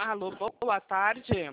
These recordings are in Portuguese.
Alô, boa tarde.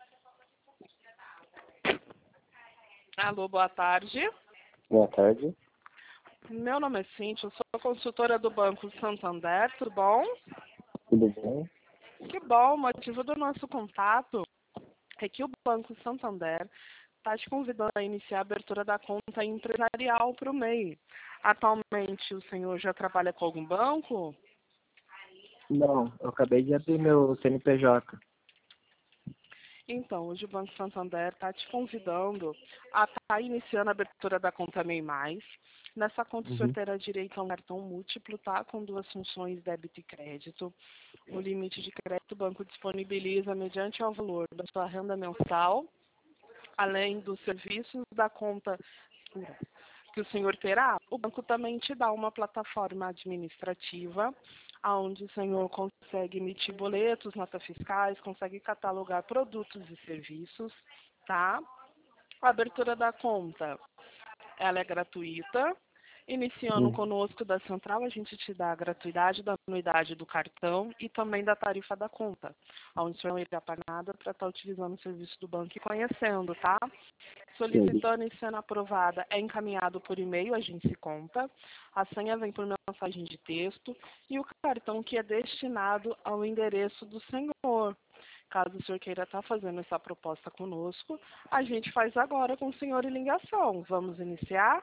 Alô, boa tarde. Boa tarde. Meu nome é Cíntia, eu sou consultora do Banco Santander, tudo bom? Tudo bem? Que bom, o motivo do nosso contato é que o Banco Santander está te convidando a iniciar a abertura da conta empresarial para o MEI. Atualmente, o senhor já trabalha com algum banco? Não, eu acabei de abrir meu CNPJ. Então, hoje o Banco Santander está te convidando a estar iniciando a abertura da conta MEI+. Nessa conta, o senhor terá direito a um cartão múltiplo, tá? Com duas funções, débito e crédito. O limite de crédito o banco disponibiliza mediante ao valor da sua renda mensal, além dos serviços da conta que o senhor terá. O banco também te dá uma plataforma administrativa, onde o senhor consegue emitir boletos, notas fiscais, consegue catalogar produtos e serviços, tá? A abertura da conta, ela é gratuita. Iniciando conosco da Central, a gente te dá a gratuidade da anuidade do cartão e também da tarifa da conta, onde o senhor não irá pagar nada para estar utilizando o serviço do banco e conhecendo, tá? Solicitando e sendo aprovada, é encaminhado por e-mail, a gente se conta. A senha vem por mensagem de texto e o cartão que é destinado ao endereço do senhor. Caso o senhor queira estar fazendo essa proposta conosco, a gente faz agora com o senhor em ligação. Vamos iniciar?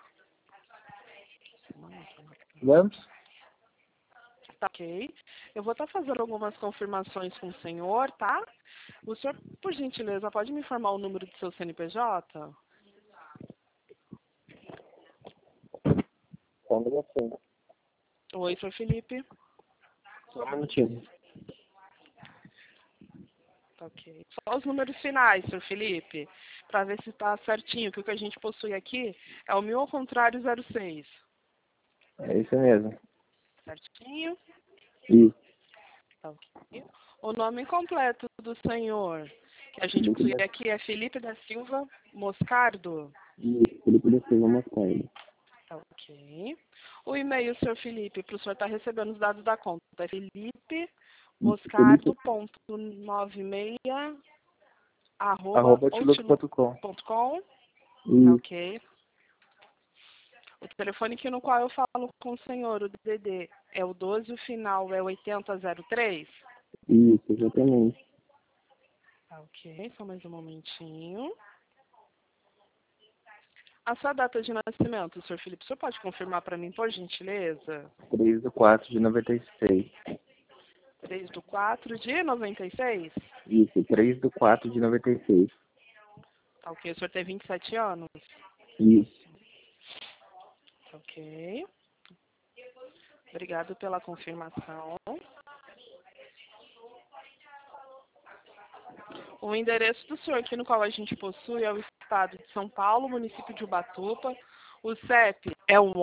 Vamos? Tá, ok. Eu vou estar fazendo algumas confirmações com o senhor, tá? O senhor, por gentileza, pode me informar o número do seu CNPJ? Só um minutinho. Oi, senhor Felipe. Só um minutinho. Tá, ok. Só os números finais, senhor Felipe, para ver se está certinho, que o que a gente possui aqui é o 1000 ao contrário 06. É isso mesmo. Certinho? Isso. Tá, ok. O nome completo do senhor, que a gente Felipe possui da... aqui, é Felipe da Silva Moscardo. Isso, Felipe da Silva Moscardo. Tá, ok. O e-mail, senhor Felipe, para o senhor estar recebendo os dados da conta, é Felipe, felipemoscardo.96 @outlook.com. outlook.com. Tá, Isso, ok. O telefone aqui no qual eu falo com o senhor, o DDD, é o 12, o final é 8003. isso, exatamente. Tá, ok. Só mais um momentinho. A sua data de nascimento, senhor Felipe, o senhor pode confirmar para mim, por gentileza? 3/4/96. 3/4 de 96? Isso, 3/4/96. Tá, ok. O senhor tem 27 anos? Isso. Tá, ok. Obrigado pela confirmação. O endereço do senhor aqui no qual a gente possui é o estado de São Paulo, município de Ubatuba. O CEP é o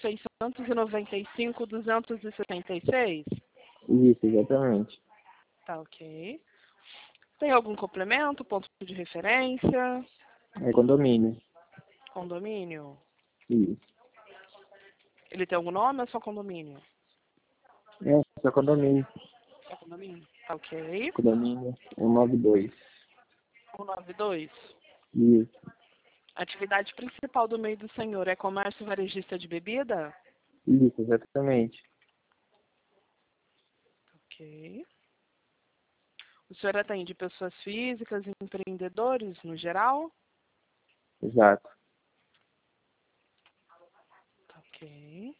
11.695.266. Isso, exatamente. Tá, ok. Tem algum complemento, ponto de referência, É condomínio. condomínio? Isso. Ele tem algum nome ou é só condomínio? É, só condomínio. Só condomínio. Tá, ok. Condomínio 192. 192. Isso. A atividade principal do meio do senhor é comércio varejista de bebida? Isso, exatamente. Ok. O senhor atende pessoas físicas e empreendedores no geral? Exato. Ok.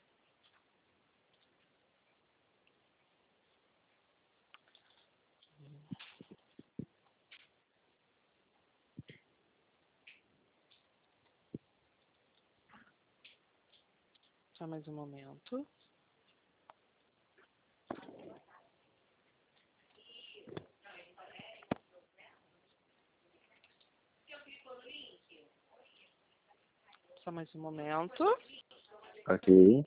Só mais um momento. Só mais um momento. Ok.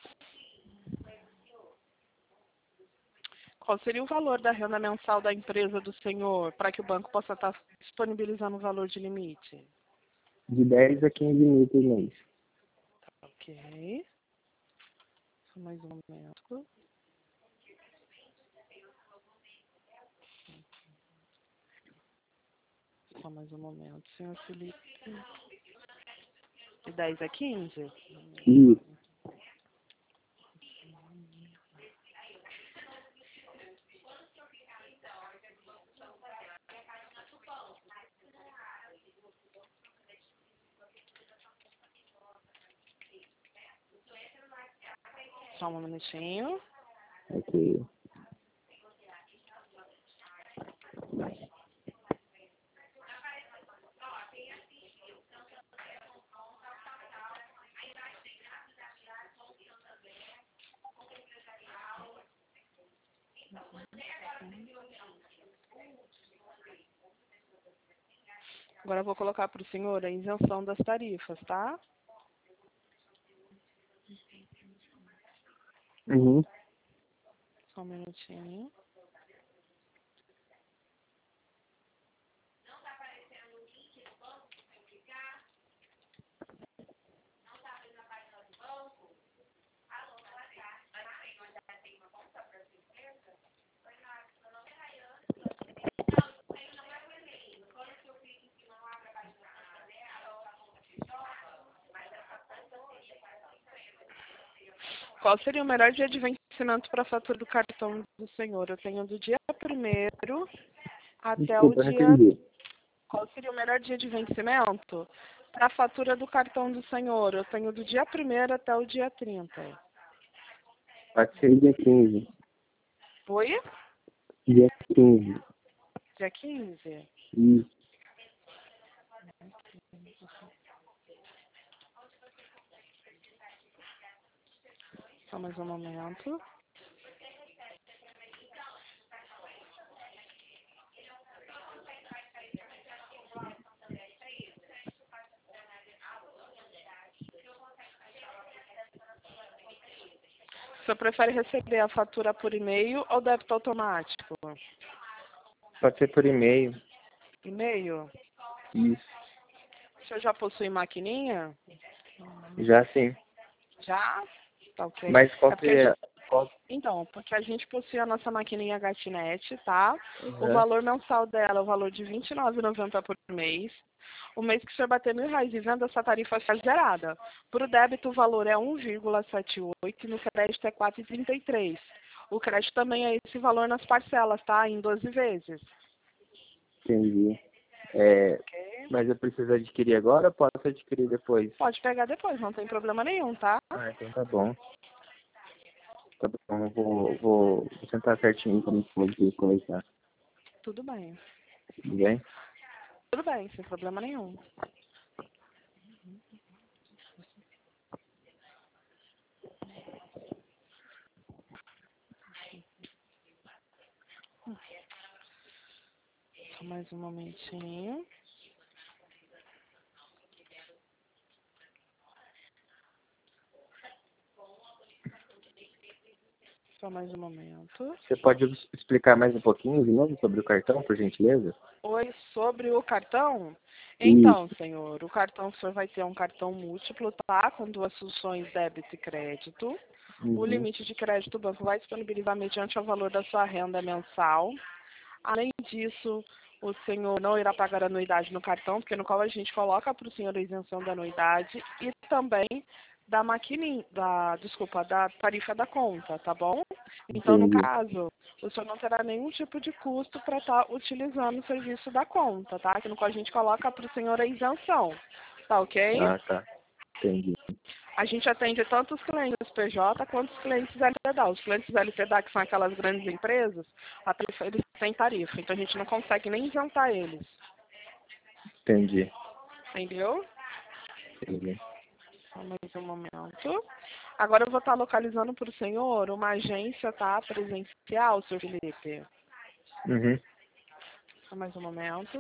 Qual seria o valor da renda mensal da empresa do senhor para que o banco possa estar disponibilizando o valor de limite? De 10 a 15 mil por mês. Ok. Só mais um momento. Só mais um momento, senhor Felipe. De 10 a 15? Isso. Só um minutinho. Ok. Agora eu vou colocar para o senhor a isenção das tarifas, tá? Uhum. Só um minutinho. Qual seria o melhor dia de vencimento para a fatura do cartão do senhor? Eu tenho do dia 1º até o Desculpa, não dia... entendi. Qual seria o melhor dia de vencimento para a fatura do cartão do senhor? Eu tenho do dia 1º até o dia 30. Pode ser dia 15. Foi? Dia 15. Dia 15? Isso. Só mais um momento. O senhor prefere receber a fatura por e-mail ou débito automático? Pode ser por e-mail. E-mail? Isso. O senhor já possui maquininha? Já sim. Já? Tá ok. Mas qual É porque a seria... gente... Qual... Então, porque a gente possui a nossa maquininha GatNet, tá? O Uhum. valor mensal dela é o valor de R$ 29,90 por mês. O mês que o senhor bater R$ 1.000 de venda, essa tarifa está zerada. Para o débito, o valor é 1,78 e no crédito é 4,33. O crédito também é esse valor nas parcelas, tá? Em 12 vezes. Entendi. É, Ok? mas eu preciso adquirir agora ou posso adquirir depois? Pode pegar depois, não tem problema nenhum, tá? Ah, então tá bom. Tá bom, eu vou sentar certinho como pode começar. Tudo bem. Tudo bem? Tudo bem, sem problema nenhum. Só mais um momentinho. Só mais um momento. Você pode explicar mais um pouquinho de novo sobre o cartão, por gentileza? Oi, sobre o cartão? Então, Isso. senhor, o cartão que o senhor vai ter é um cartão múltiplo, tá? Com duas funções débito e crédito. O Uhum. limite de crédito o banco vai disponibilizar mediante o valor da sua renda mensal. Além disso, o senhor não irá pagar anuidade no cartão, porque no qual a gente coloca para o senhor a isenção da anuidade e também da maquininha, da tarifa da conta, tá bom? Então, no Entendi. caso, o senhor não terá nenhum tipo de custo para estar utilizando o serviço da conta, tá? Que no qual a gente coloca para o senhor a isenção, tá ok? Ah, tá. Entendi. A gente atende tanto os clientes PJ quanto os clientes LTDA. Os clientes LTDA, que são aquelas grandes empresas, a tarifa, eles têm tarifa, então a gente não consegue nem isentar eles. Entendi. Entendeu? Entendi. Só mais um momento. Agora eu vou estar localizando para o senhor uma agência, tá? Presencial, senhor Felipe. Uhum. Só mais um momento.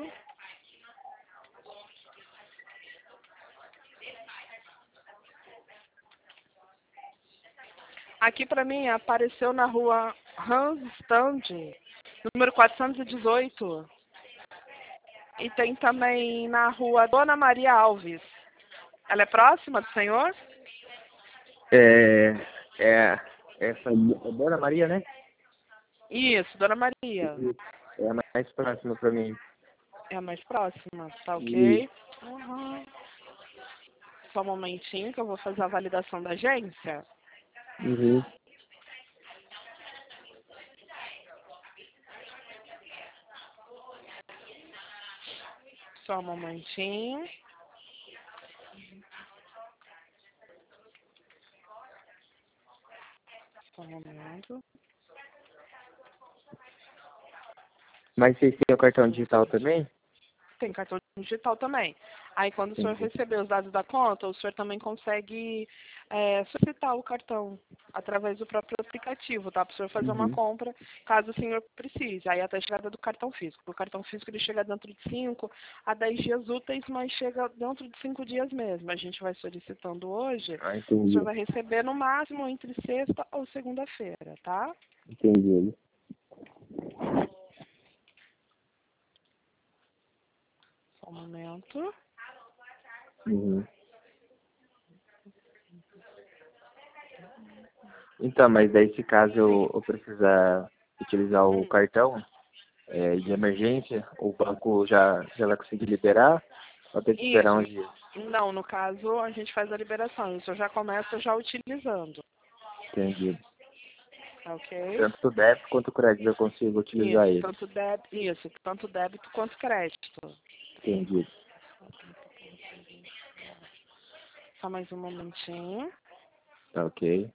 Aqui para mim apareceu na rua Hans Stand, número 418. E tem também na rua Dona Maria Alves. Ela é próxima do senhor? É, é, essa é Dona Maria, né? Isso, Dona Maria. Isso. É a mais próxima para mim. É a mais próxima, tá E, ok? Uhum. Só um momentinho que eu vou fazer a validação da agência. uhum. Só um momentinho. Só um momento. Mas vocês têm o cartão digital também? Tem cartão digital também. Aí, quando o senhor Entendi. receber os dados da conta, o senhor também consegue solicitar o cartão através do próprio aplicativo, tá? Para o senhor fazer uma Uhum. compra, caso o senhor precise. Aí, até a chegada do cartão físico. O cartão físico ele chega dentro de 5 a 10 dias úteis, mas chega dentro de 5 dias mesmo. A gente vai solicitando hoje. Ah, O senhor entendi. vai receber no máximo entre sexta ou segunda-feira, tá? Entendi. Só um momento. Uhum. Então, mas daí se caso Sim. eu precisar utilizar o cartão de emergência, o banco já vai conseguir liberar ou tem que esperar Isso. uns dias? Não, no caso, a gente faz a liberação. Isso já começa já utilizando, Entendi. tá ok? Tanto o débito quanto o crédito eu consigo utilizar ele. Isso, tanto débito quanto crédito. Entendi. Só mais um momentinho. Tá ok.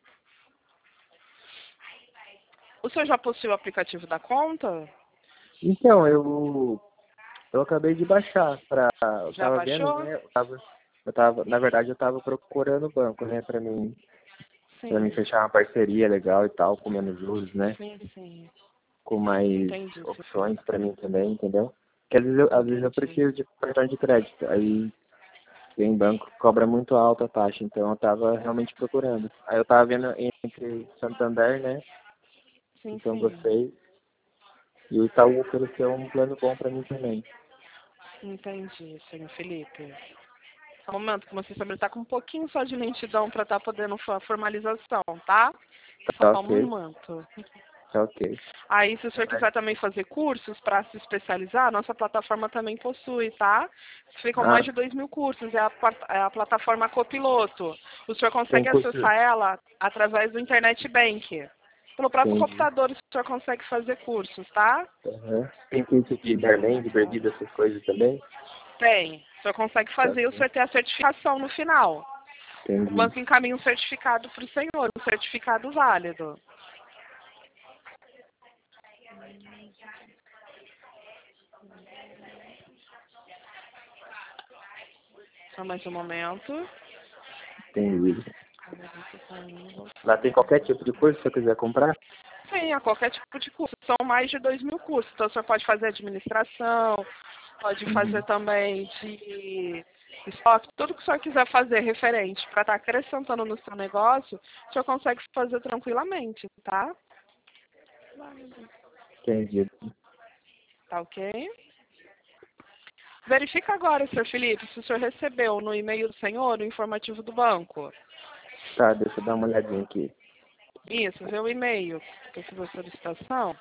O senhor já possui o aplicativo da conta? Então, eu acabei de baixar eu Já tava vendo, baixou? né? Na verdade eu tava procurando o banco, né, pra mim Sim, fechar uma parceria legal e tal, com menos juros, né? sim, sim. Com mais Entendi, sim. opções pra mim também, entendeu? Porque às vezes eu Entendi. preciso de cartão de crédito. Aí tem banco que cobra muito alta a taxa, então eu tava realmente procurando. Aí eu tava vendo entre Santander, né? Sim, Então sim. vocês e o Itaú ofereceu um plano bom pra mim também. Entendi, senhor Felipe. Só um momento que você sabe, ele tá com um pouquinho só de lentidão para estar podendo a formalização, tá? Tá Só um ok, momento. tá ok. Aí, se o senhor quiser também fazer cursos para se especializar, a nossa plataforma também possui, tá? Ficam mais Ah, de 2.000 cursos, é a plataforma Copiloto. O senhor tem consegue curso. acessar ela através do Internet Bank. Pelo próprio Entendi. computador, o senhor consegue fazer cursos, tá? Uhum. Tem curso de barman, de bebida, essas coisas também? Tem. O senhor consegue Tá fazer, o ok. senhor tem a certificação no final. O Entendi. banco encaminha um certificado para o senhor, um certificado válido. Só mais um momento. Entendi. Lá tem qualquer tipo de curso se eu quiser comprar? Sim, a qualquer tipo de curso. São mais de 2.000 cursos. Então, o senhor pode fazer administração, pode fazer Uhum. também de estoque, tudo que o senhor quiser fazer referente para estar acrescentando no seu negócio, o senhor consegue fazer tranquilamente, tá? Entendi. Tá ok? Verifica agora, senhor Felipe, se o senhor recebeu no e-mail do senhor o informativo do banco. Tá, deixa eu dar uma olhadinha aqui. Isso, vê o e-mail que fiz a solicitação.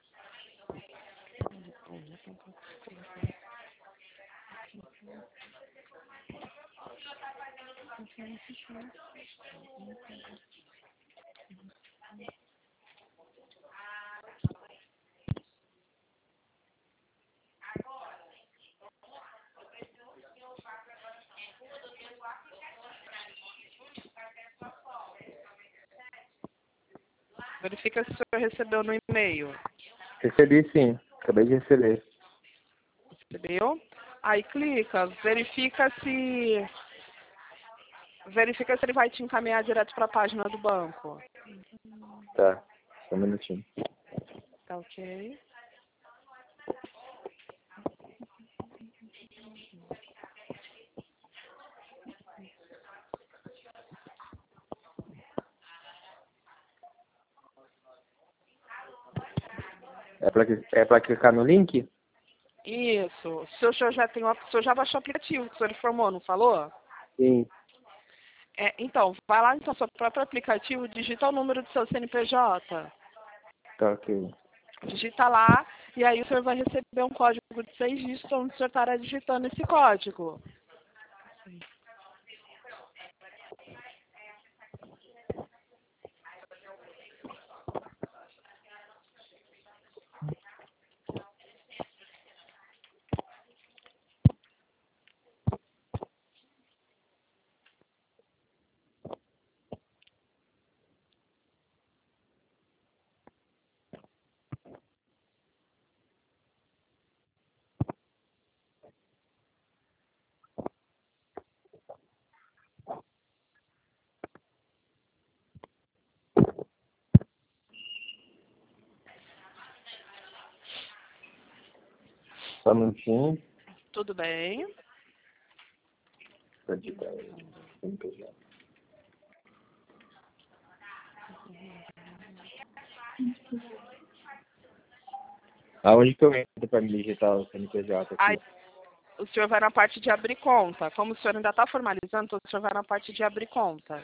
Verifica se o senhor recebeu no e-mail. Recebi sim, acabei de receber. Recebeu? Aí clica, verifica se ele vai te encaminhar direto para a página do banco. Tá, só um minutinho. Tá ok? É pra clicar no link? Isso. O senhor já tem, o senhor já baixou o aplicativo que o senhor informou, não falou? Sim. Então, vai lá no seu próprio aplicativo, digita o número do seu CNPJ. Tá ok. Digita lá E aí o senhor vai receber um código de 6 dígitos onde o senhor estará digitando esse código. Só um minutinho. Tudo bem? Pra digitar aí. CNPJ. Aonde que eu entro para me digitar o CNPJ aqui? Aí o senhor vai na parte de abrir conta. Como o senhor ainda está formalizando, então o senhor vai na parte de abrir conta.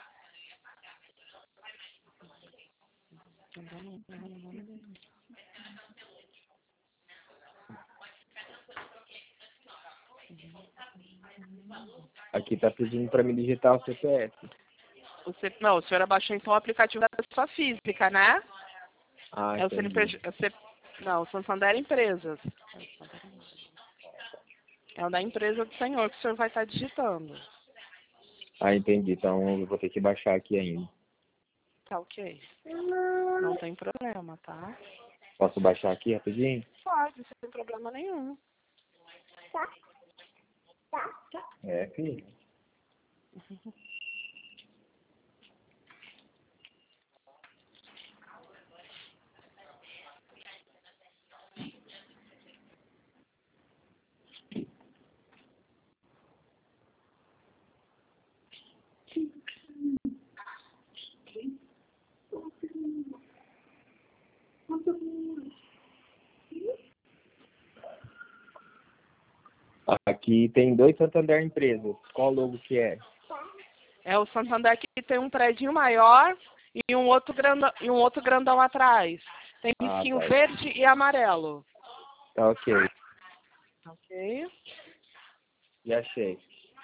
Aqui tá pedindo para me digitar o CPF. Não, o senhor abaixou então o aplicativo da pessoa física, né? Ah, É o entendi. CNPJ. Não, o Santander Empresas. É o da empresa do senhor que o senhor vai estar digitando. Ah, entendi. Então eu vou ter que baixar aqui ainda. Tá ok. Não tem problema, tá? Posso baixar aqui rapidinho? Pode, sem problema nenhum. É, filho. Aqui tem 2 Santander Empresas. Qual logo que é? É o Santander que tem um prédio maior e um outro grandão atrás. Tem Ah, risquinho tá. verde e amarelo. Tá ok. Ok? Já achei.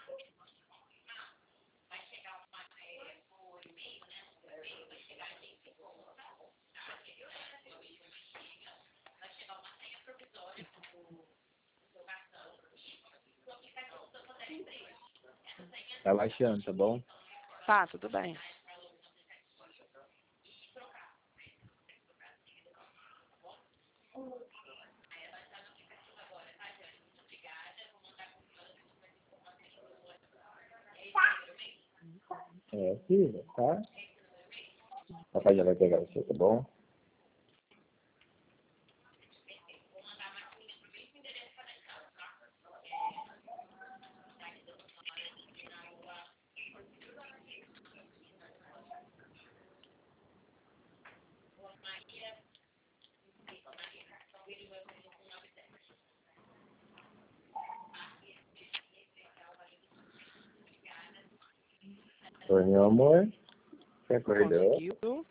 Tá baixando, tá bom? Tá, tudo bem. É, filha, tá? Papai já vai pegar você, tá bom? Oi, meu amor. Você acordou? Conseguiu.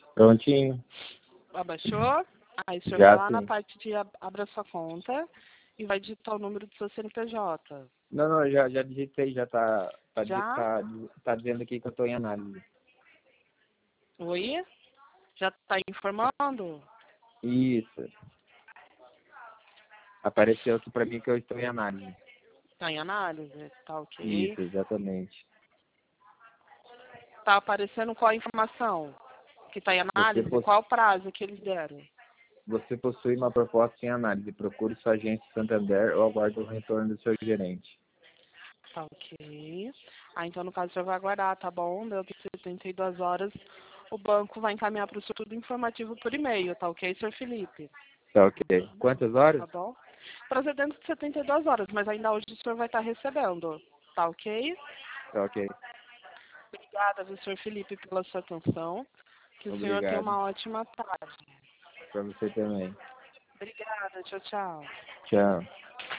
Prontinho. Abaixou? Aí o senhor vai Já lá na sim. parte de abra sua conta e vai digitar o número do seu CNPJ. Não, já digitei, já Já? tá dizendo aqui que eu estou em análise. Oi? Já está informando? Isso. Apareceu aqui para mim que eu estou em análise. Está em análise? Tá ok. Isso, exatamente. Tá aparecendo qual a informação? Que está em Você, análise? Qual o prazo que eles deram? você possui uma proposta em análise. Procure sua agência Santander ou aguarde o retorno do seu gerente. Tá ok. Então, no caso, você vai aguardar, tá bom? Deu 72 horas. O banco vai encaminhar para o senhor tudo informativo por e-mail, tá ok, senhor Felipe? Tá ok. Quantas horas? Tá bom? Prazer dentro de 72 horas, mas ainda hoje o senhor vai estar recebendo, tá ok? Tá ok. Obrigada, viu, senhor Felipe, pela sua atenção. Que o senhor tenha Obrigado. uma ótima tarde. Para você também. Obrigada, tchau, tchau. Tchau.